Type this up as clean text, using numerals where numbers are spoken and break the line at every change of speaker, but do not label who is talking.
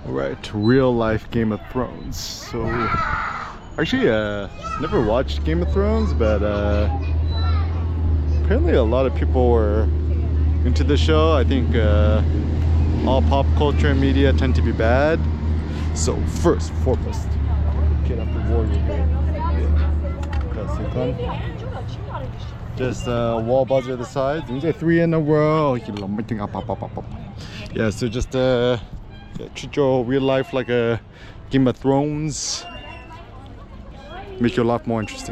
Right, real life Game of Thrones. So actually never watched Game of Thrones, but apparently a lot of people were into the show. I think all pop culture and media tend to be bad. So first, foremost, get up the warrior here. Yeah. Just wall buzzer at the sides. 이제 3 in a row. Yeah, so just treat your real life like a Game of Thrones. Make your life more interesting.